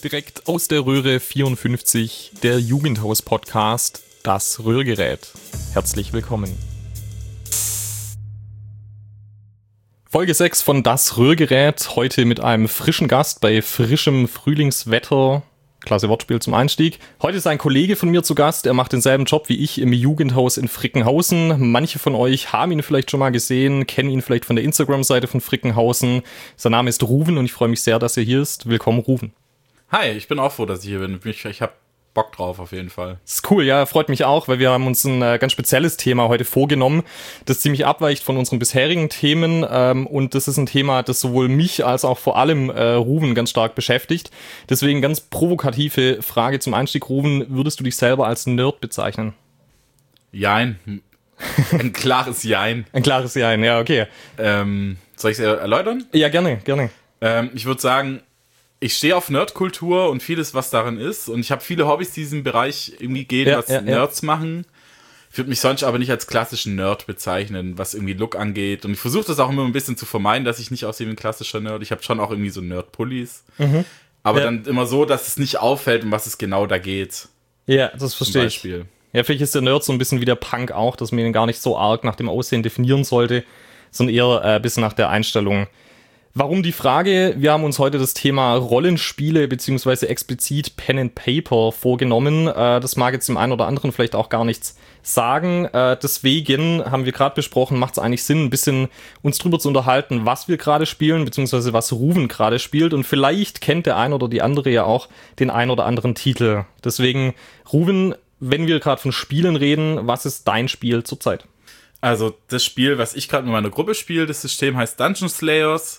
Direkt aus der Röhre 54, der Jugendhaus-Podcast, das Rührgerät. Herzlich willkommen. Folge 6 von Das Rührgerät, heute mit einem frischen Gast bei frischem Frühlingswetter. Klasse Wortspiel zum Einstieg. Heute ist ein Kollege von mir zu Gast, er macht denselben Job wie ich im Jugendhaus in Frickenhausen. Manche von euch haben ihn vielleicht schon mal gesehen, kennen ihn vielleicht von der Instagram-Seite von Frickenhausen. Sein Name ist Ruven und ich freue mich sehr, dass er hier ist. Willkommen, Ruven. Hi, ich bin auch froh, dass ich hier bin. Ich habe Bock drauf auf jeden Fall. Das ist cool, ja, freut mich auch, weil wir haben uns ein ganz spezielles Thema heute vorgenommen, das ziemlich abweicht von unseren bisherigen Themen und das ist ein Thema, das sowohl mich als auch vor allem Ruven ganz stark beschäftigt. Deswegen ganz provokative Frage zum Einstieg, Ruven, würdest du dich selber als Nerd bezeichnen? Jein. Ein klares Jein. Ein klares Jein, ja, okay. Soll ich es erläutern? Ja, gerne. Ich würde sagen, ich stehe auf Nerdkultur und vieles, was darin ist. Und ich habe viele Hobbys, die in diesem Bereich irgendwie gehen, was Nerds machen. Ich würde mich sonst aber nicht als klassischen Nerd bezeichnen, was irgendwie Look angeht. Und ich versuche das auch immer ein bisschen zu vermeiden, dass ich nicht aussehe wie ein klassischer Nerd. Ich habe schon auch irgendwie so Nerd-Pullis. Mhm. Aber dann immer so, dass es nicht auffällt, um was es genau da geht. Ja, das verstehe ich. Ja, vielleicht ist der Nerd so ein bisschen wie der Punk auch, dass man ihn gar nicht so arg nach dem Aussehen definieren sollte, sondern eher ein bisschen nach der Einstellung. Warum die Frage? Wir haben uns heute das Thema Rollenspiele beziehungsweise explizit Pen and Paper vorgenommen. Das mag jetzt dem einen oder anderen vielleicht auch gar nichts sagen. Deswegen haben wir gerade besprochen, macht es eigentlich Sinn, ein bisschen uns drüber zu unterhalten, was wir gerade spielen, beziehungsweise was Ruven gerade spielt. Und vielleicht kennt der ein oder die andere ja auch den ein oder anderen Titel. Deswegen, Ruven, wenn wir gerade von Spielen reden, was ist dein Spiel zurzeit? Also das Spiel, was ich gerade mit meiner Gruppe spiele, das System heißt Dungeon Slayers.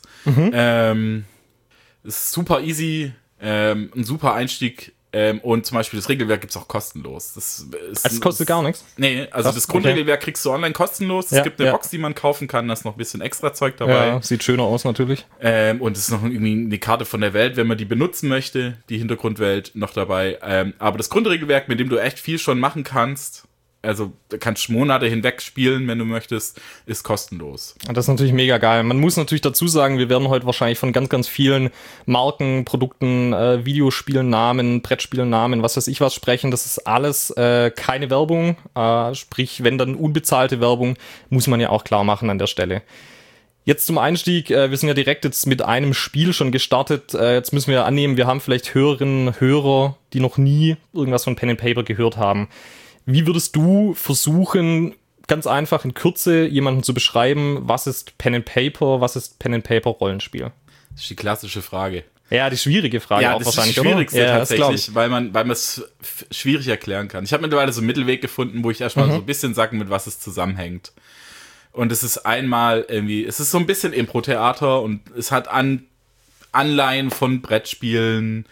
Ist super easy, ein super Einstieg und zum Beispiel das Regelwerk gibt's auch kostenlos. Das kostet gar nichts? Nee, also das Grundregelwerk kriegst du online kostenlos. Es gibt eine Box, die man kaufen kann, da ist noch ein bisschen extra Zeug dabei. Ja, sieht schöner aus natürlich. Und es ist noch irgendwie eine Karte von der Welt, wenn man die benutzen möchte, die Hintergrundwelt noch dabei. Aber das Grundregelwerk, mit dem du echt viel schon machen kannst, also du kannst Monate hinweg spielen, wenn du möchtest, ist kostenlos. Das ist natürlich mega geil. Man muss natürlich dazu sagen, wir werden heute wahrscheinlich von ganz, ganz vielen Marken, Produkten, Videospielnamen, Brettspielnamen, was weiß ich was sprechen. Das ist alles keine Werbung. Sprich, wenn dann unbezahlte Werbung, muss man ja auch klar machen an der Stelle. Jetzt zum Einstieg, wir sind ja direkt jetzt mit einem Spiel schon gestartet. Jetzt müssen wir annehmen, wir haben vielleicht Hörerinnen und Hörer, die noch nie irgendwas von Pen and Paper gehört haben. Wie würdest du versuchen, ganz einfach in Kürze jemanden zu beschreiben, was ist Pen and Paper, was ist Pen and Paper Rollenspiel? Das ist die klassische Frage. Ja, die schwierige Frage auch wahrscheinlich, oder? Ja, das ist die schwierigste tatsächlich, weil man es schwierig erklären kann. Ich habe mittlerweile so einen Mittelweg gefunden, wo ich erstmal so ein bisschen sage, mit was es zusammenhängt. Und es ist einmal irgendwie, es ist so ein bisschen Impro-Theater und es hat Anleihen von Brettspielen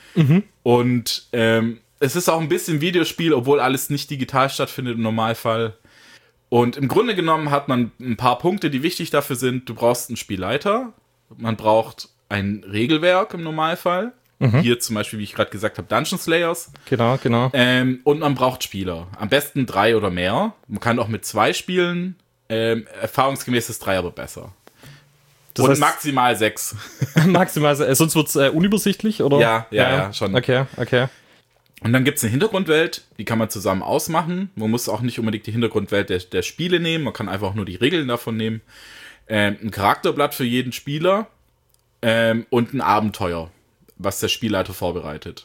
und es ist auch ein bisschen Videospiel, obwohl alles nicht digital stattfindet im Normalfall. Und im Grunde genommen hat man ein paar Punkte, die wichtig dafür sind. Du brauchst einen Spielleiter, man braucht ein Regelwerk im Normalfall. Hier zum Beispiel, wie ich gerade gesagt habe, Dungeon Slayers. Genau. Und man braucht Spieler. Am besten 3 oder mehr. Man kann auch mit 2 spielen. Erfahrungsgemäß ist 3 aber besser. Das heißt, maximal 6. Maximal 6. Sonst wird es unübersichtlich, oder? Ja, schon. Okay. Und dann gibt's eine Hintergrundwelt, die kann man zusammen ausmachen. Man muss auch nicht unbedingt die Hintergrundwelt der Spiele nehmen, man kann einfach nur die Regeln davon nehmen. Ein Charakterblatt für jeden Spieler und ein Abenteuer, was der Spielleiter vorbereitet.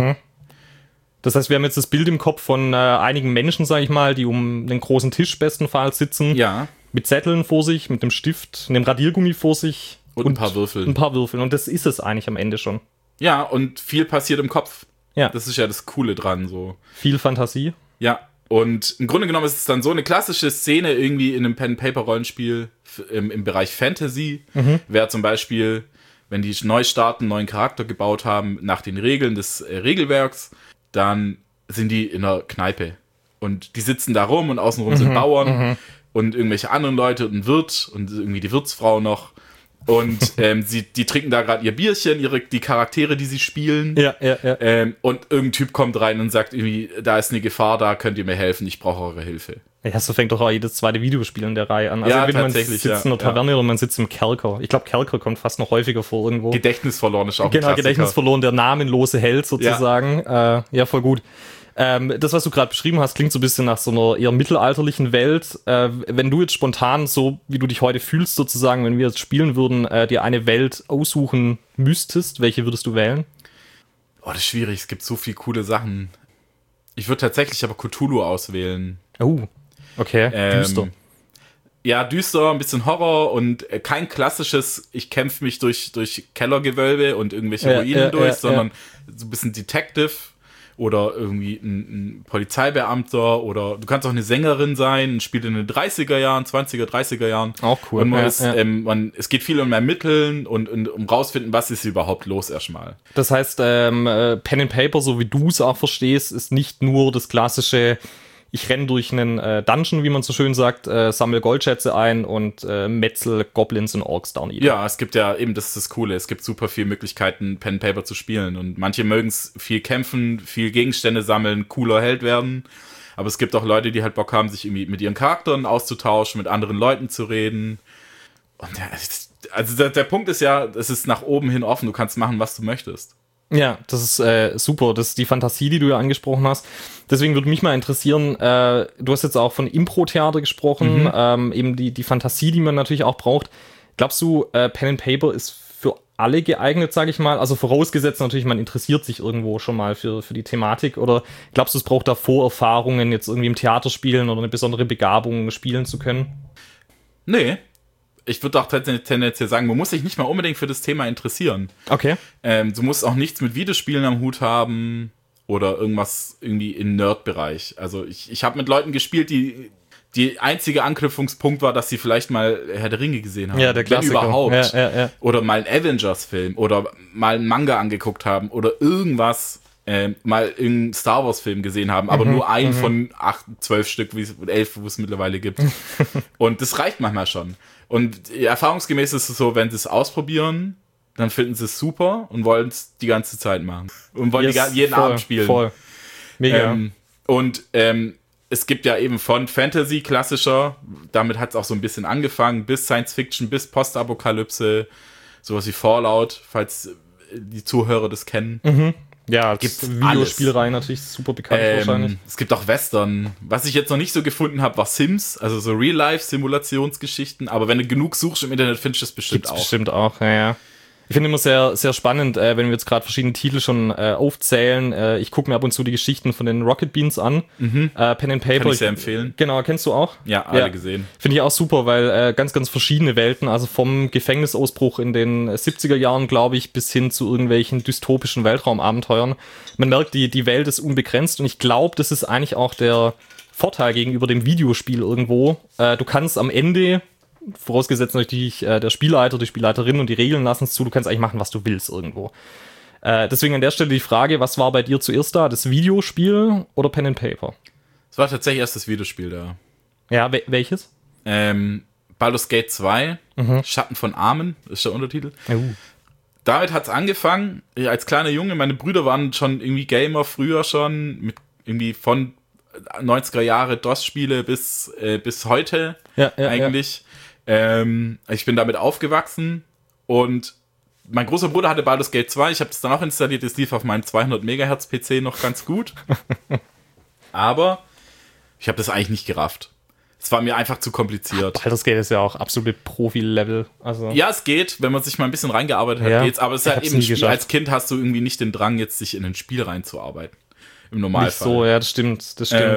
Das heißt, wir haben jetzt das Bild im Kopf von einigen Menschen, sage ich mal, die um den großen Tisch bestenfalls sitzen. Ja. Mit Zetteln vor sich, mit dem Stift, einem Radiergummi vor sich. Und ein paar Würfeln. Und das ist es eigentlich am Ende schon. Ja, und viel passiert im Kopf. Ja. Das ist ja das Coole dran, so. Viel Fantasie. Ja, und im Grunde genommen ist es dann so eine klassische Szene irgendwie in einem Pen-Paper-Rollenspiel im Bereich Fantasy. Wäre zum Beispiel, wenn die neu starten, einen neuen Charakter gebaut haben, nach den Regeln des Regelwerks, dann sind die in einer Kneipe. Und die sitzen da rum und außenrum sind Bauern und irgendwelche anderen Leute und ein Wirt und irgendwie die Wirtsfrau noch. Und die trinken da gerade ihr Bierchen, die Charaktere, die sie spielen. Ja. Und irgendein Typ kommt rein und sagt irgendwie, da ist eine Gefahr da, könnt ihr mir helfen, ich brauche eure Hilfe. Ja, so fängt doch auch jedes zweite Videospiel in der Reihe an. Also entweder man sitzt in der Taverne oder man sitzt im Kerker. Ich glaube, Kerker kommt fast noch häufiger vor irgendwo. Gedächtnis verloren ist auch ein Klassiker. Gedächtnis verloren, der namenlose Held sozusagen. Ja, voll gut. Das, was du gerade beschrieben hast, klingt so ein bisschen nach so einer eher mittelalterlichen Welt. Wenn du jetzt spontan, so wie du dich heute fühlst sozusagen, wenn wir jetzt spielen würden, dir eine Welt aussuchen müsstest, welche würdest du wählen? Oh, das ist schwierig, es gibt so viele coole Sachen. Ich würde tatsächlich aber Cthulhu auswählen. Oh, okay, düster. Ja, düster, ein bisschen Horror und kein klassisches, ich kämpfe mich durch Kellergewölbe und irgendwelche Ruinen sondern so ein bisschen Detective. Oder irgendwie ein Polizeibeamter oder du kannst auch eine Sängerin sein, spielt in den 30er Jahren, 20er, 30er Jahren. Auch cool. Und es geht viel um Ermitteln und um rausfinden, was ist überhaupt los erstmal. Das heißt, Pen and Paper, so wie du es auch verstehst, ist nicht nur das klassische, ich renne durch einen Dungeon, wie man so schön sagt, sammle Goldschätze ein und metzel Goblins und Orks down. Ja, es gibt ja eben, das ist das Coole, es gibt super viele Möglichkeiten, Pen and Paper zu spielen und manche mögen es viel kämpfen, viel Gegenstände sammeln, cooler Held werden, aber es gibt auch Leute, die halt Bock haben, sich irgendwie mit ihren Charakteren auszutauschen, mit anderen Leuten zu reden und also der Punkt ist ja, es ist nach oben hin offen, du kannst machen, was du möchtest. Ja, das ist super. Das ist die Fantasie, die du ja angesprochen hast. Deswegen würde mich mal interessieren, du hast jetzt auch von Impro-Theater gesprochen, eben die Fantasie, die man natürlich auch braucht. Glaubst du, Pen and Paper ist für alle geeignet, sage ich mal? Also vorausgesetzt natürlich, man interessiert sich irgendwo schon mal für die Thematik. Oder glaubst du, es braucht da Vorerfahrungen, jetzt irgendwie im Theater spielen oder eine besondere Begabung spielen zu können? Nee. Ich würde auch tendenziell sagen, man muss sich nicht mal unbedingt für das Thema interessieren. Okay. Du musst auch nichts mit Videospielen am Hut haben oder irgendwas irgendwie im Nerd-Bereich. Also ich habe mit Leuten gespielt, die einzige Anknüpfungspunkt war, dass sie vielleicht mal Herr der Ringe gesehen haben. Ja, der Klassiker. Wenn überhaupt. Ja. Oder mal einen Avengers-Film oder mal einen Manga angeguckt haben oder irgendwas, mal irgendeinen Star Wars-Film gesehen haben, aber nur einen von 12 Stück, 11, wo es mittlerweile gibt. Und das reicht manchmal schon. Und erfahrungsgemäß ist es so, wenn sie es ausprobieren, dann finden sie es super und wollen es die ganze Zeit machen. Und wollen jeden Abend spielen. Voll. Mega. Es gibt ja eben von Fantasy klassischer, damit hat es auch so ein bisschen angefangen, bis Science Fiction, bis Postapokalypse, sowas wie Fallout, falls die Zuhörer das kennen. Ja, gibt's Videospielreihen natürlich super bekannt wahrscheinlich. Es gibt auch Western. Was ich jetzt noch nicht so gefunden habe, war Sims, also so Real-Life-Simulationsgeschichten. Aber wenn du genug suchst im Internet, findest du das bestimmt auch. Bestimmt auch, ja. Ich finde immer sehr, sehr spannend, wenn wir jetzt gerade verschiedene Titel schon aufzählen. Ich gucke mir ab und zu die Geschichten von den Rocket Beans an. Pen and Paper. Kann ich sehr empfehlen. Genau, kennst du auch? Ja, alle gesehen. Finde ich auch super, weil ganz, ganz verschiedene Welten, also vom Gefängnisausbruch in den 70er Jahren, glaube ich, bis hin zu irgendwelchen dystopischen Weltraumabenteuern. Man merkt, die Welt ist unbegrenzt und ich glaube, das ist eigentlich auch der Vorteil gegenüber dem Videospiel irgendwo. Du kannst am Ende, vorausgesetzt natürlich der Spielleiter, die Spielleiterin und die Regeln lassen es zu, du kannst eigentlich machen, was du willst irgendwo. Deswegen an der Stelle die Frage, was war bei dir zuerst da, das Videospiel oder Pen and Paper? Es war tatsächlich erst das Videospiel da. Ja, welches? Baldur's Gate 2, Schatten von Armen, ist der Untertitel. Damit hat es angefangen, als kleiner Junge, meine Brüder waren schon irgendwie Gamer früher schon, mit irgendwie von 90er Jahre DOS-Spiele bis heute eigentlich. Ja. Ich bin damit aufgewachsen und mein großer Bruder hatte Baldur's Gate 2, ich habe das dann auch installiert, es lief auf meinem 200 MHz PC noch ganz gut. Aber ich habe das eigentlich nicht gerafft. Es war mir einfach zu kompliziert. Baldur's Gate ist ja auch absolut Profi-Level. Also. Ja, es geht, wenn man sich mal ein bisschen reingearbeitet hat, geht's. Aber es ist halt eben ein Spiel, als Kind hast du irgendwie nicht den Drang, jetzt sich in ein Spiel reinzuarbeiten. Im Normalfall. Nicht so, ja, das stimmt.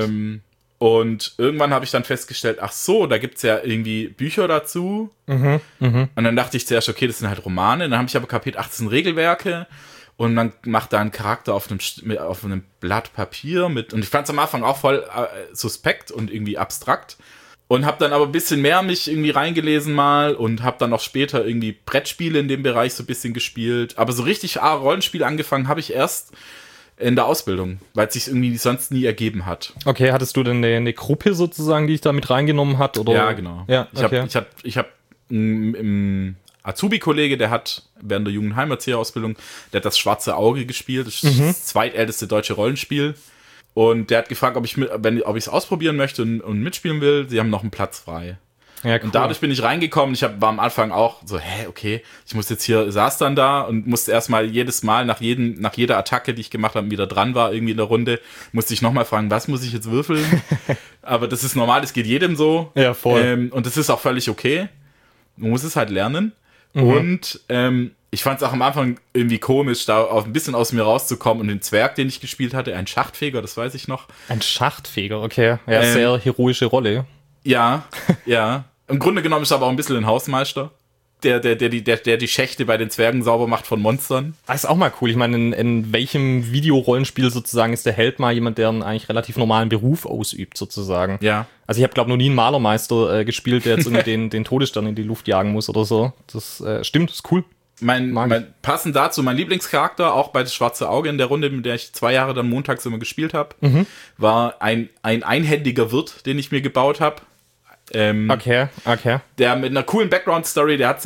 Und irgendwann habe ich dann festgestellt, ach so, da gibt's ja irgendwie Bücher dazu. Und dann dachte ich zuerst, okay, das sind halt Romane. Dann habe ich aber kapiert, ach, das sind Regelwerke. Und man macht da einen Charakter auf einem Blatt Papier mit. Und ich fand es am Anfang auch voll suspekt und irgendwie abstrakt. Und habe dann aber ein bisschen mehr mich irgendwie reingelesen mal und habe dann auch später irgendwie Brettspiele in dem Bereich so ein bisschen gespielt. Aber so richtig Rollenspiel angefangen habe ich erst in der Ausbildung, weil es sich irgendwie sonst nie ergeben hat. Okay, hattest du denn eine Gruppe sozusagen, die ich da mit reingenommen hat? Oder? Ja, genau. Ja, okay. Ich hab im Azubi-Kollege, der hat während der Jugendheimerzieherausbildung, der hat das Schwarze Auge gespielt, das ist das zweitälteste deutsche Rollenspiel. Und der hat gefragt, ob ich es ausprobieren möchte und mitspielen will. Sie haben noch einen Platz frei. Ja, cool. Und dadurch bin ich reingekommen. War am Anfang auch so, okay, ich muss jetzt hier, saß dann da und musste erstmal jedes Mal nach jeder Attacke, die ich gemacht habe, wieder dran war, irgendwie in der Runde, musste ich nochmal fragen, was muss ich jetzt würfeln? Aber das ist normal, das geht jedem so. Ja, voll. Und das ist auch völlig okay. Man muss es halt lernen. Und ich fand es auch am Anfang irgendwie komisch, da auch ein bisschen aus mir rauszukommen und den Zwerg, den ich gespielt hatte, ein Schachtfeger, das weiß ich noch. Ein Schachtfeger, okay. Ja, sehr heroische Rolle. Ja. Im Grunde genommen ist aber auch ein bisschen ein Hausmeister, der die Schächte bei den Zwergen sauber macht von Monstern. Das ist auch mal cool. Ich meine, in welchem Videorollenspiel sozusagen ist der Held mal jemand, der einen eigentlich relativ normalen Beruf ausübt, sozusagen. Ja. Also ich habe, glaube ich, noch nie einen Malermeister gespielt, der jetzt irgendwie den Todesstern in die Luft jagen muss oder so. Das stimmt, das ist cool. Passend dazu, mein Lieblingscharakter, auch bei das Schwarze Auge in der Runde, mit der ich 2 Jahre dann montags immer gespielt habe, war ein einhändiger Wirt, den ich mir gebaut habe. Okay. Der mit einer coolen Background-Story, der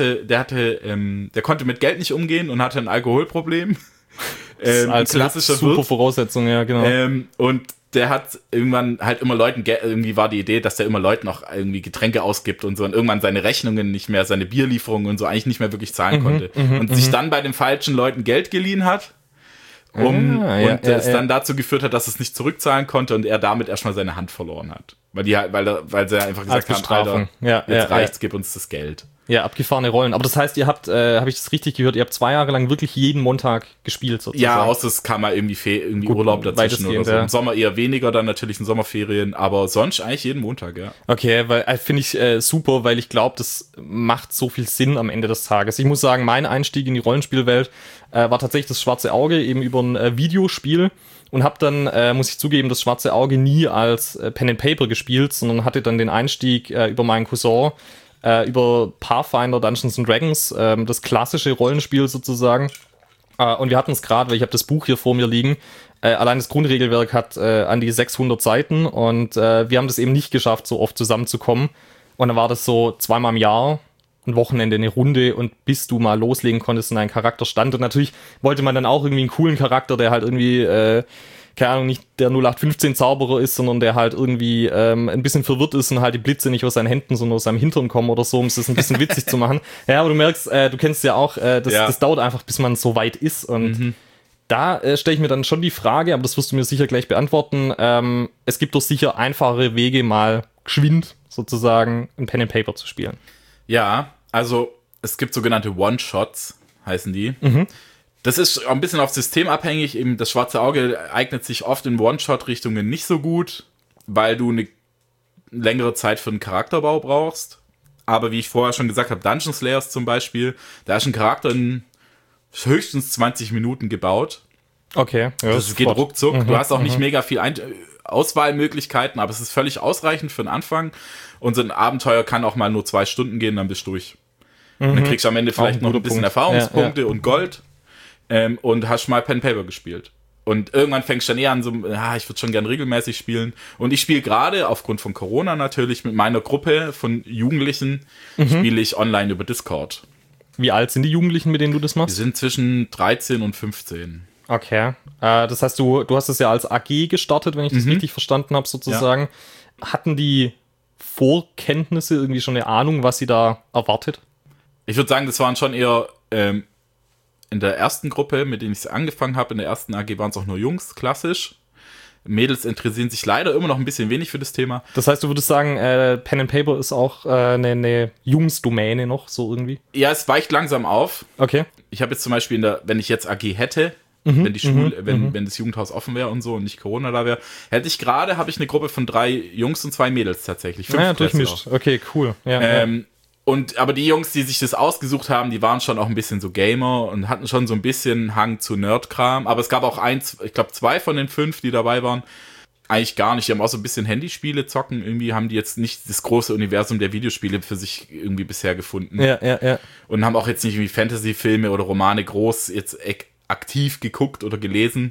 konnte mit Geld nicht umgehen und hatte ein Alkoholproblem. Als klassischer super Wirt. Voraussetzung, ja, genau. Und der hat irgendwann halt immer Leuten, irgendwie war die Idee, dass der immer Leuten auch irgendwie Getränke ausgibt und so und irgendwann seine Rechnungen nicht mehr, seine Bierlieferungen und so eigentlich nicht mehr wirklich zahlen konnte. Und sich dann bei den falschen Leuten Geld geliehen hat. Es dann dazu geführt hat, dass es nicht zurückzahlen konnte und er damit erstmal seine Hand verloren hat. Weil sie einfach gesagt haben, Alter, jetzt reicht's, gib uns das Geld. Ja, abgefahrene Rollen. Aber das heißt, ihr habt, habe ich das richtig gehört, ihr habt 2 Jahre lang wirklich jeden Montag gespielt sozusagen? Ja, außer es kam mal irgendwie gut, Urlaub dazwischen oder so. Im Sommer eher weniger, dann natürlich in Sommerferien, aber sonst eigentlich jeden Montag, ja. Okay, weil finde ich super, weil ich glaube, das macht so viel Sinn am Ende des Tages. Ich muss sagen, mein Einstieg in die Rollenspielwelt war tatsächlich das Schwarze Auge, eben über ein Videospiel. Und habe dann, muss ich zugeben, das Schwarze Auge nie als Pen and Paper gespielt, sondern hatte dann den Einstieg über meinen Cousin, über Pathfinder Dungeons & Dragons, das klassische Rollenspiel sozusagen. Und wir hatten es gerade, weil ich habe das Buch hier vor mir liegen, allein das Grundregelwerk hat an die 600 Seiten und wir haben das eben nicht geschafft, so oft zusammenzukommen. Und dann war das so 2-mal im Jahr, ein Wochenende, eine Runde und bis du mal loslegen konntest und ein Charakter stand. Und natürlich wollte man dann auch irgendwie einen coolen Charakter, der halt irgendwie, keine Ahnung, nicht der 0815 Zauberer ist, sondern der halt irgendwie ein bisschen verwirrt ist und halt die Blitze nicht aus seinen Händen, sondern aus seinem Hintern kommen oder so, um es das ein bisschen witzig zu machen. Ja, aber du merkst, du kennst ja auch, das dauert einfach, bis man so weit ist. Und da stelle ich mir dann schon die Frage, aber das wirst du mir sicher gleich beantworten, es gibt doch sicher einfachere Wege, mal geschwind sozusagen ein Pen and Paper zu spielen. Ja, also es gibt sogenannte One-Shots, heißen die. Das ist auch ein bisschen auf System abhängig. Eben das Schwarze Auge eignet sich oft in One-Shot-Richtungen nicht so gut, weil du eine längere Zeit für einen Charakterbau brauchst. Aber wie ich vorher schon gesagt habe, Dungeon Slayers zum Beispiel, da ist ein Charakter in höchstens 20 Minuten gebaut. Okay. Ja, das geht ruckzuck. Du hast auch nicht mega viel Auswahlmöglichkeiten, aber es ist völlig ausreichend für den Anfang. Und so ein Abenteuer kann auch mal nur 2 Stunden gehen, dann bist du durch. Und dann kriegst du am Ende vielleicht noch ein bisschen Erfahrungspunkte und Gold und hast mal Pen Paper gespielt. Und irgendwann fängst du dann eher an, so, ich würde schon gern regelmäßig spielen. Und ich spiele gerade, aufgrund von Corona natürlich, mit meiner Gruppe von Jugendlichen, spiele ich online über Discord. Wie alt sind die Jugendlichen, mit denen du das machst? Die sind zwischen 13 und 15. Okay. Das heißt, du hast es ja als AG gestartet, wenn ich das richtig verstanden habe, sozusagen. Ja. Hatten die Vorkenntnisse, irgendwie schon eine Ahnung, was sie da erwartet? Ich würde sagen, das waren schon eher in der ersten Gruppe, mit denen ich angefangen habe, in der ersten AG waren es auch nur Jungs, klassisch. Mädels interessieren sich leider immer noch ein bisschen wenig für das Thema. Das heißt, du würdest sagen, Pen and Paper ist auch eine Jungsdomäne noch, so irgendwie? Ja, es weicht langsam auf. Okay. Ich habe jetzt zum Beispiel, wenn ich jetzt AG hätte, wenn die Schule, wenn das Jugendhaus offen wäre und so und nicht Corona da wäre, habe ich eine Gruppe von 3 Jungs und 2 Mädels tatsächlich. 5 durchmischt. Okay, cool. Ja, aber die Jungs, die sich das ausgesucht haben, die waren schon auch ein bisschen so Gamer und hatten schon so ein bisschen Hang zu Nerdkram. Aber es gab auch 2 von den 5, die dabei waren, eigentlich gar nicht. Die haben auch so ein bisschen Handyspiele zocken. Irgendwie haben die jetzt nicht das große Universum der Videospiele für sich irgendwie bisher gefunden. Ja. Und haben auch jetzt nicht irgendwie Fantasy-Filme oder Romane groß jetzt aktiv geguckt oder gelesen.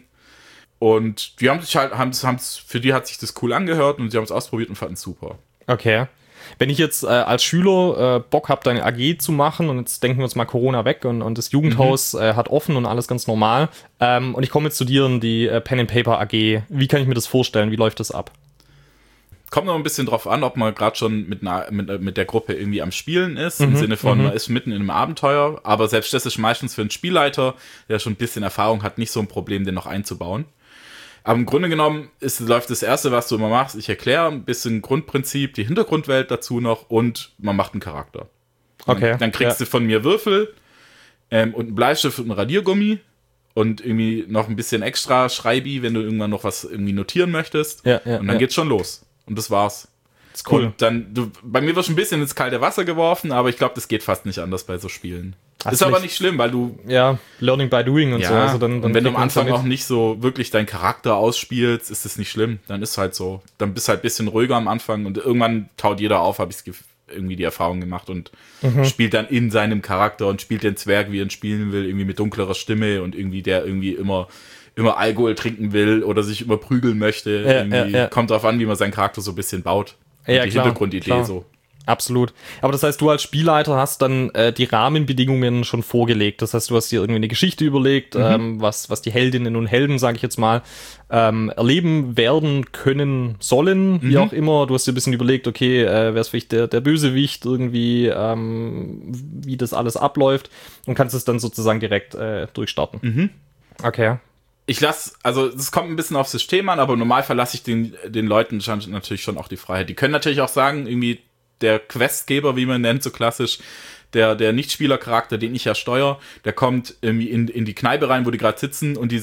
Und die haben sich halt, für die hat sich das cool angehört und sie haben es ausprobiert und fanden es super. Okay. Wenn ich jetzt als Schüler Bock habe, deine AG zu machen und jetzt denken wir uns mal Corona weg und das Jugendhaus hat offen und alles ganz normal und ich komme jetzt zu dir in die Pen and Paper AG, wie kann ich mir das vorstellen? Wie läuft das ab? Kommt noch ein bisschen drauf an, ob man gerade schon mit der Gruppe irgendwie am Spielen ist, im Sinne von, man ist mitten in einem Abenteuer, aber selbst das ist meistens für einen Spielleiter, der schon ein bisschen Erfahrung hat, nicht so ein Problem, den noch einzubauen. Aber im Grunde genommen läuft das Erste, was du immer machst, ich erkläre ein bisschen Grundprinzip, die Hintergrundwelt dazu noch und man macht einen Charakter. Okay. Dann kriegst du von mir Würfel und einen Bleistift und einen Radiergummi und irgendwie noch ein bisschen extra Schreibi, wenn du irgendwann noch was irgendwie notieren möchtest. Und dann geht's schon los. Und das war's. Das ist cool. Und dann, bei mir wird schon ein bisschen ins kalte Wasser geworfen, aber ich glaube, das geht fast nicht anders bei so Spielen. Ist aber nicht schlimm, weil du... Ja, Learning by Doing und so. Also dann und wenn du am Anfang auch nicht so wirklich deinen Charakter ausspielst, ist das nicht schlimm. Dann ist halt so. Dann bist du halt ein bisschen ruhiger am Anfang und irgendwann taut jeder auf, habe ich irgendwie die Erfahrung gemacht und spielt dann in seinem Charakter und spielt den Zwerg, wie er ihn spielen will, irgendwie mit dunklerer Stimme und irgendwie der irgendwie immer Alkohol trinken will oder sich immer prügeln möchte. Kommt drauf an, wie man seinen Charakter so ein bisschen baut. Ja, die klar, Hintergrundidee klar. so. Absolut. Aber das heißt, du als Spielleiter hast dann die Rahmenbedingungen schon vorgelegt. Das heißt, du hast dir irgendwie eine Geschichte überlegt, was die Heldinnen und Helden, sage ich jetzt mal, erleben werden können sollen, wie auch immer. Du hast dir ein bisschen überlegt, okay, wer ist vielleicht der Bösewicht irgendwie, wie das alles abläuft und kannst es dann sozusagen direkt durchstarten. Okay. Also es kommt ein bisschen aufs System an, aber normal verlasse ich den Leuten natürlich schon auch die Freiheit. Die können natürlich auch sagen, irgendwie der Questgeber, wie man nennt, so klassisch, der Nichtspielercharakter, den ich ja steuere, der kommt irgendwie in die Kneipe rein, wo die gerade sitzen und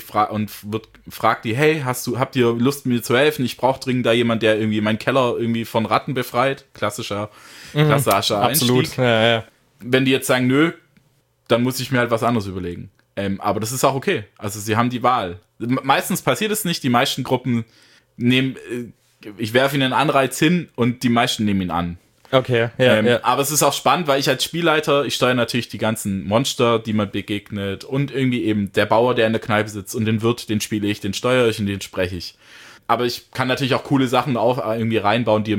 fragt die, hey, habt ihr Lust, mir zu helfen? Ich brauche dringend da jemand, der irgendwie meinen Keller irgendwie von Ratten befreit. Klassischer Einstieg. Absolut. Ja. Wenn die jetzt sagen, nö, dann muss ich mir halt was anderes überlegen. Aber das ist auch okay. Also sie haben die Wahl. Meistens passiert es nicht. Die meisten Gruppen ich werfe ihnen einen Anreiz hin und die meisten nehmen ihn an. Okay, aber es ist auch spannend, weil ich als Spielleiter, ich steuere natürlich die ganzen Monster, die man begegnet und irgendwie eben der Bauer, der in der Kneipe sitzt und den Wirt, den spiele ich, den steuere ich und den spreche ich. Aber ich kann natürlich auch coole Sachen auch irgendwie reinbauen, die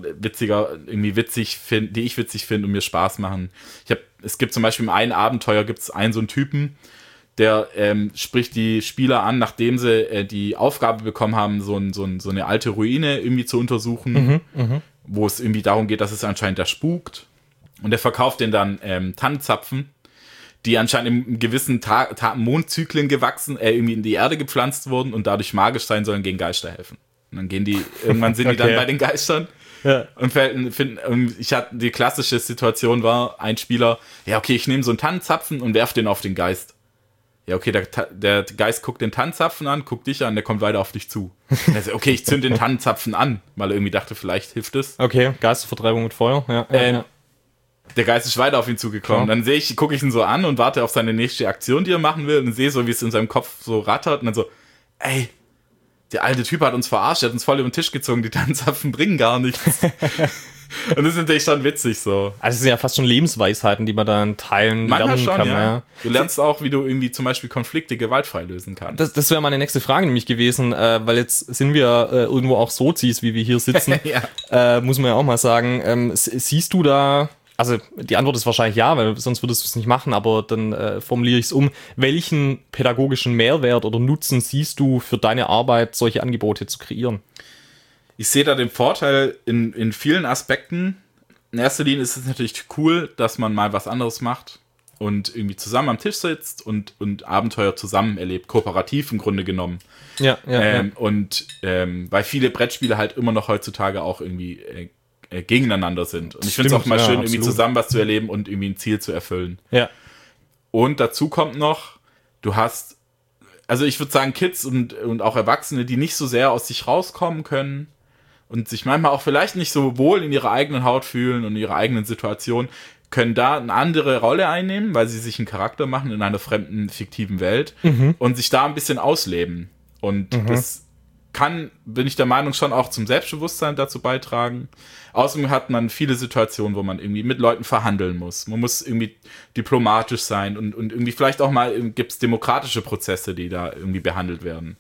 witzig finde und mir Spaß machen. Es gibt zum Beispiel im einen Abenteuer gibt's einen so einen Typen, der spricht die Spieler an, nachdem sie die Aufgabe bekommen haben, so eine alte Ruine irgendwie zu untersuchen, wo es irgendwie darum geht, dass es anscheinend da spukt. Und der verkauft denen dann Tannenzapfen, die anscheinend in gewissen Mondzyklen gewachsen, irgendwie in die Erde gepflanzt wurden und dadurch magisch sein sollen, gegen Geister helfen. Und dann irgendwann sind die dann bei den Geistern. Ja. Und ich hatte die klassische Situation war, ein Spieler, ja okay, ich nehme so einen Tannenzapfen und werfe den auf den Geist. Ja, okay, der Geist guckt den Tannenzapfen an, guckt dich an, der kommt weiter auf dich zu. Also, okay, ich zünd den Tannenzapfen an, weil er irgendwie dachte, vielleicht hilft es. Okay, Geistervertreibung mit Feuer, ja. Der Geist ist weiter auf ihn zugekommen. Klar. Dann gucke ich ihn so an und warte auf seine nächste Aktion, die er machen will und sehe so, wie es in seinem Kopf so rattert und dann so, ey, der alte Typ hat uns verarscht, der hat uns voll über den Tisch gezogen, die Tannenzapfen bringen gar nichts. Und das ist natürlich schon witzig so. Also es sind ja fast schon Lebensweisheiten, die man dann lernen kann. Ja. Du lernst auch, wie du irgendwie zum Beispiel Konflikte gewaltfrei lösen kannst. Das wäre meine nächste Frage nämlich gewesen, weil jetzt sind wir irgendwo auch Sozis, wie wir hier sitzen. Muss man ja auch mal sagen. Siehst du da, also die Antwort ist wahrscheinlich ja, weil sonst würdest du es nicht machen, aber dann formuliere ich es um. Welchen pädagogischen Mehrwert oder Nutzen siehst du für deine Arbeit, solche Angebote zu kreieren? Ich sehe da den Vorteil in vielen Aspekten. In erster Linie ist es natürlich cool, dass man mal was anderes macht und irgendwie zusammen am Tisch sitzt und Abenteuer zusammen erlebt, kooperativ im Grunde genommen. Ja. Und weil viele Brettspiele halt immer noch heutzutage auch irgendwie gegeneinander sind. Und ich finde es auch mal schön, irgendwie zusammen was zu erleben und irgendwie ein Ziel zu erfüllen. Ja. Und dazu kommt noch, also ich würde sagen, Kids und auch Erwachsene, die nicht so sehr aus sich rauskommen können und sich manchmal auch vielleicht nicht so wohl in ihrer eigenen Haut fühlen und in ihrer eigenen Situation, können da eine andere Rolle einnehmen, weil sie sich einen Charakter machen in einer fremden, fiktiven Welt und sich da ein bisschen ausleben. Und das bin ich der Meinung, schon auch zum Selbstbewusstsein dazu beitragen. Außerdem hat man viele Situationen, wo man irgendwie mit Leuten verhandeln muss. Man muss irgendwie diplomatisch sein und irgendwie vielleicht auch mal gibt's demokratische Prozesse, die da irgendwie behandelt werden.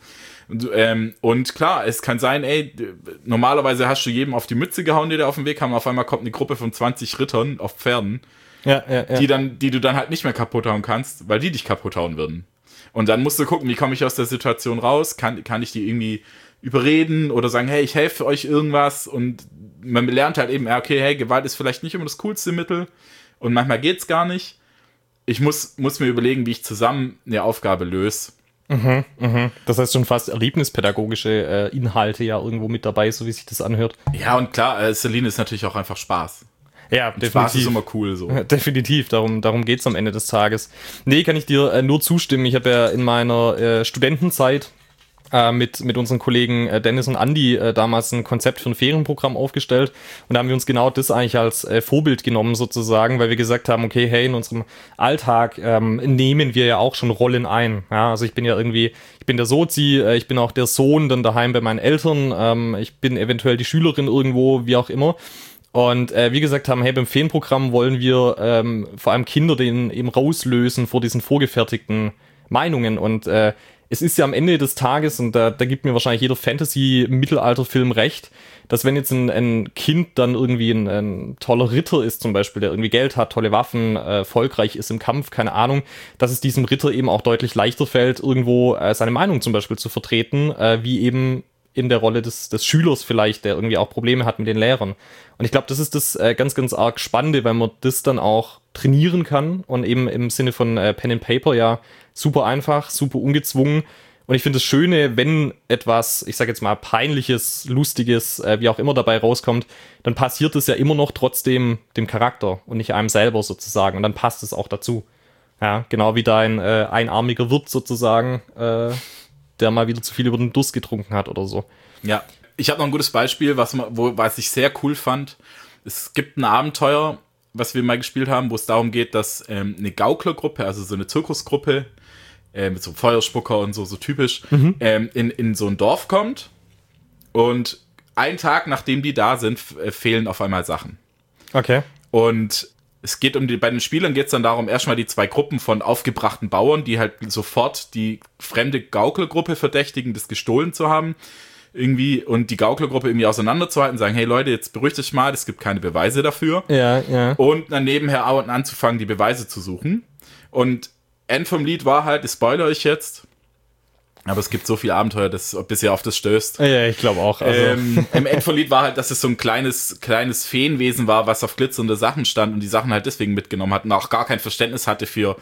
Und klar, es kann sein, normalerweise hast du jedem auf die Mütze gehauen, die da auf dem Weg haben, auf einmal kommt eine Gruppe von 20 Rittern auf Pferden, die du dann halt nicht mehr kaputt hauen kannst, weil die dich kaputt hauen würden. Und dann musst du gucken, wie komme ich aus der Situation raus? Kann ich die irgendwie überreden oder sagen, hey, ich helfe euch irgendwas? Und man lernt halt eben, okay, hey, Gewalt ist vielleicht nicht immer das coolste Mittel und manchmal geht's gar nicht. Ich muss mir überlegen, wie ich zusammen eine Aufgabe löse. Das heißt schon fast erlebnispädagogische Inhalte ja irgendwo mit dabei, so wie sich das anhört. Ja, und klar, Celine ist natürlich auch einfach Spaß. Ja, definitiv. Spaß ist immer cool so. Definitiv, darum geht's am Ende des Tages. Nee, kann ich dir nur zustimmen. Ich habe ja in meiner Studentenzeit mit unseren Kollegen Dennis und Andi damals ein Konzept für ein Ferienprogramm aufgestellt und da haben wir uns genau das eigentlich als Vorbild genommen sozusagen, weil wir gesagt haben, okay, hey, in unserem Alltag nehmen wir ja auch schon Rollen ein. Ja, also ich bin der Sozi, ich bin auch der Sohn dann daheim bei meinen Eltern, ich bin eventuell die Schülerin irgendwo, wie auch immer. Und wie gesagt haben, hey, beim Ferienprogramm wollen wir vor allem Kinder den eben rauslösen vor diesen vorgefertigten Meinungen. Und es ist ja am Ende des Tages, und da gibt mir wahrscheinlich jeder Fantasy-Mittelalter-Film recht, dass wenn jetzt ein Kind dann irgendwie ein toller Ritter ist zum Beispiel, der irgendwie Geld hat, tolle Waffen, erfolgreich ist im Kampf, keine Ahnung, dass es diesem Ritter eben auch deutlich leichter fällt, irgendwo seine Meinung zum Beispiel zu vertreten, wie eben in der Rolle des Schülers vielleicht, der irgendwie auch Probleme hat mit den Lehrern. Und ich glaube, das ist das ganz, ganz arg Spannende, weil man das dann auch trainieren kann und eben im Sinne von Pen and Paper ja super einfach, super ungezwungen. Und ich finde das Schöne, wenn etwas, ich sage jetzt mal Peinliches, Lustiges, wie auch immer dabei rauskommt, dann passiert es ja immer noch trotzdem dem Charakter und nicht einem selber sozusagen. Und dann passt es auch dazu. Ja, genau wie dein einarmiger Wirt sozusagen, der mal wieder zu viel über den Durst getrunken hat oder so. Ja, ich habe noch ein gutes Beispiel, was ich sehr cool fand. Es gibt ein Abenteuer, was wir mal gespielt haben, wo es darum geht, dass eine Gauklergruppe, also so eine Zirkusgruppe mit so einem Feuerspucker und so typisch, in so ein Dorf kommt und einen Tag, nachdem die da sind, fehlen auf einmal Sachen. Okay. Und es geht bei den Spielern geht es dann darum, erstmal die zwei Gruppen von aufgebrachten Bauern, die halt sofort die fremde Gauklergruppe verdächtigen, das gestohlen zu haben, irgendwie, und die Gauklergruppe irgendwie auseinanderzuhalten, sagen, hey Leute, jetzt beruhigt euch mal, es gibt keine Beweise dafür. Ja. Und dann nebenher anzufangen, die Beweise zu suchen. Und End vom Lied war halt, ich spoilere euch jetzt, aber es gibt so viel Abenteuer, bis ihr auf das stößt. Ja, ich glaube auch. Also. Im End vom Lied war halt, dass es so ein kleines Feenwesen war, was auf glitzernde Sachen stand und die Sachen halt deswegen mitgenommen hat und auch gar kein Verständnis hatte für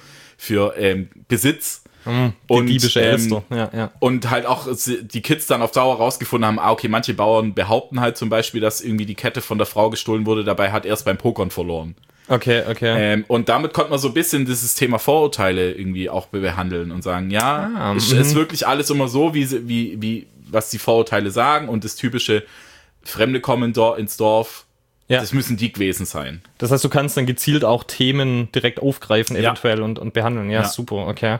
Besitz. Die diebische Elster. Ja. Und halt auch die Kids dann auf Dauer rausgefunden haben, okay, manche Bauern behaupten halt zum Beispiel, dass irgendwie die Kette von der Frau gestohlen wurde, dabei hat er es beim Pokern verloren. Okay. Und damit konnte man so ein bisschen dieses Thema Vorurteile irgendwie auch behandeln und sagen, ist wirklich alles immer so, wie was die Vorurteile sagen und das typische Fremde kommen ins Dorf, das müssen die gewesen sein. Das heißt, du kannst dann gezielt auch Themen direkt aufgreifen eventuell und behandeln. Ja, super, okay.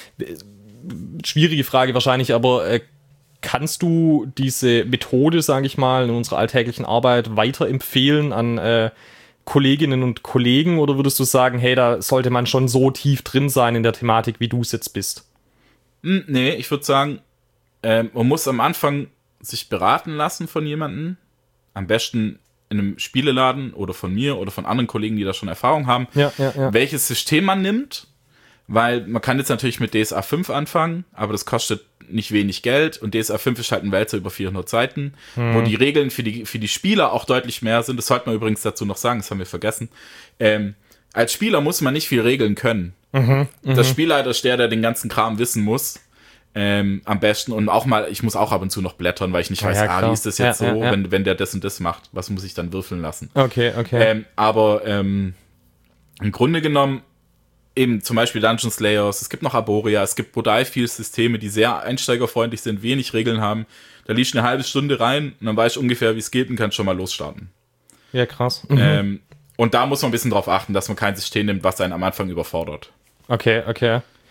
Schwierige Frage wahrscheinlich, aber kannst du diese Methode, sage ich mal, in unserer alltäglichen Arbeit weiterempfehlen an Kolleginnen und Kollegen oder würdest du sagen, hey, da sollte man schon so tief drin sein in der Thematik, wie du es jetzt bist? Nee, ich würde sagen, man muss am Anfang sich beraten lassen von jemandem, am besten in einem Spieleladen oder von mir oder von anderen Kollegen, die da schon Erfahrung haben, welches System man nimmt, weil man kann jetzt natürlich mit DSA 5 anfangen, aber das kostet nicht wenig Geld und DSA 5 ist halt ein Wälzer über 400 Seiten, wo die Regeln für die Spieler auch deutlich mehr sind. Das sollte man übrigens dazu noch sagen, das haben wir vergessen. Als Spieler muss man nicht viel Regeln können. Der Spielleiter ist der den ganzen Kram wissen muss. Am besten und auch mal, ich muss auch ab und zu noch blättern, weil ich nicht weiß, wie ist das jetzt wenn der das und das macht, was muss ich dann würfeln lassen? Okay. Aber im Grunde genommen eben zum Beispiel Dungeon Slayers, es gibt noch Arborea, es gibt Bodai-Field-Systeme, die sehr einsteigerfreundlich sind, wenig Regeln haben. Da liest eine halbe Stunde rein und dann weiß ich ungefähr, wie es geht und kann schon mal losstarten. Ja, krass. Und da muss man ein bisschen drauf achten, dass man kein System nimmt, was einen am Anfang überfordert. Okay.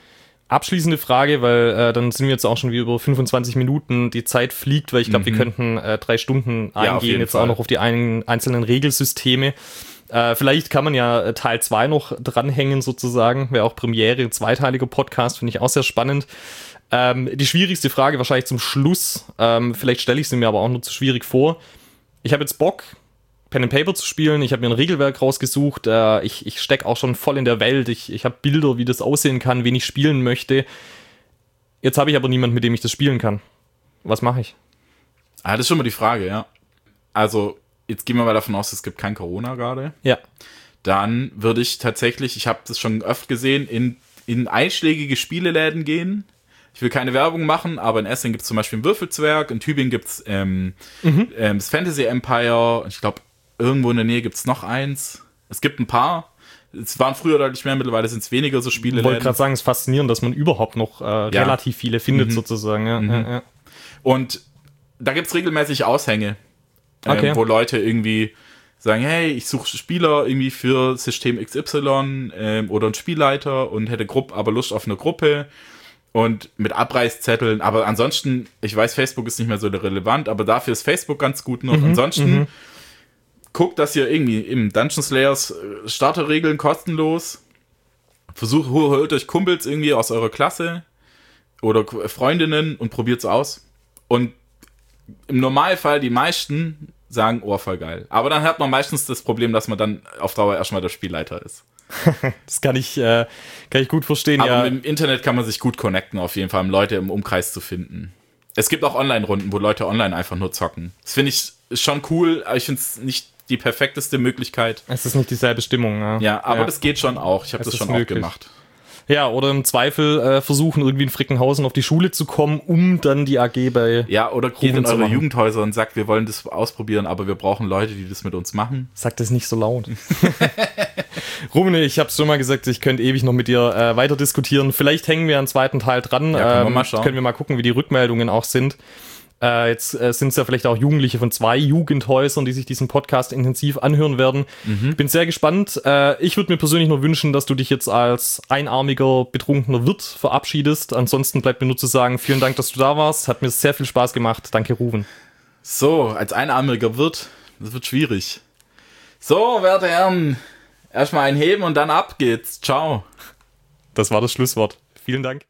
abschließende Frage, weil dann sind wir jetzt auch schon wieder über 25 Minuten. Die Zeit fliegt, weil ich glaube, wir könnten 3 Stunden eingehen, jetzt Fall. Auch noch auf die einzelnen Regelsysteme. Vielleicht kann man ja Teil 2 noch dranhängen sozusagen. Wäre auch Premiere, zweiteiliger Podcast, finde ich auch sehr spannend. Die schwierigste Frage wahrscheinlich zum Schluss. Vielleicht stelle ich sie mir aber auch nur zu schwierig vor. Ich habe jetzt Bock, Pen and Paper zu spielen. Ich habe mir ein Regelwerk rausgesucht. Ich stecke auch schon voll in der Welt. Ich habe Bilder, wie das aussehen kann, wen ich spielen möchte. Jetzt habe ich aber niemanden, mit dem ich das spielen kann. Was mache ich? Das ist schon mal die Frage, ja. Also, jetzt gehen wir mal davon aus, es gibt kein Corona gerade. Ja. Dann würde ich tatsächlich, ich habe das schon öfter gesehen, in einschlägige Spieleläden gehen. Ich will keine Werbung machen, aber in Essen gibt es zum Beispiel einen Würfelzwerg, in Tübingen gibt es das Fantasy Empire, ich glaube, irgendwo in der Nähe gibt es noch eins. Es gibt ein paar. Es waren früher deutlich mehr, mittlerweile sind es weniger so Spiele. Ich wollte gerade sagen, es ist faszinierend, dass man überhaupt noch relativ viele findet, sozusagen. Ja. Und da gibt es regelmäßig Aushänge, wo Leute irgendwie sagen, hey, ich suche Spieler irgendwie für System XY oder einen Spielleiter und hätte aber Lust auf eine Gruppe. Und mit Abreißzetteln, aber ansonsten, ich weiß, Facebook ist nicht mehr so relevant, aber dafür ist Facebook ganz gut noch. Ansonsten guckt, dass ihr irgendwie im Dungeon Slayers Starterregeln kostenlos. Holt euch Kumpels irgendwie aus eurer Klasse oder Freundinnen und probiert's aus. Und im Normalfall die meisten sagen, oh, voll geil. Aber dann hat man meistens das Problem, dass man dann auf Dauer erstmal der Spielleiter ist. Das kann ich gut verstehen. Aber im Internet kann man sich gut connecten, auf jeden Fall, um Leute im Umkreis zu finden. Es gibt auch Online-Runden, wo Leute online einfach nur zocken. Das finde ich schon cool, aber ich finde es nicht die perfekteste Möglichkeit. Es ist nicht dieselbe Stimmung. Ja, aber das geht schon auch. Ich habe das schon auch gemacht. Ja, oder im Zweifel versuchen, irgendwie in Frickenhausen auf die Schule zu kommen, um dann die AG bei oder geht in eure Jugendhäuser und sagt, wir wollen das ausprobieren, aber wir brauchen Leute, die das mit uns machen. Sagt das nicht so laut. Ruben, ich habe es schon mal gesagt, ich könnte ewig noch mit dir weiter diskutieren. Vielleicht hängen wir einen zweiten Teil dran. Ja, können wir mal schauen. Können wir mal gucken, wie die Rückmeldungen auch sind. Jetzt sind es ja vielleicht auch Jugendliche von 2 Jugendhäusern, die sich diesen Podcast intensiv anhören werden. Bin sehr gespannt. Ich würde mir persönlich nur wünschen, dass du dich jetzt als einarmiger, betrunkener Wirt verabschiedest. Ansonsten bleibt mir nur zu sagen, vielen Dank, dass du da warst. Hat mir sehr viel Spaß gemacht. Danke, Ruben. So, als einarmiger Wirt, das wird schwierig. So, werte Herren, erstmal einheben und dann ab geht's. Ciao. Das war das Schlusswort. Vielen Dank.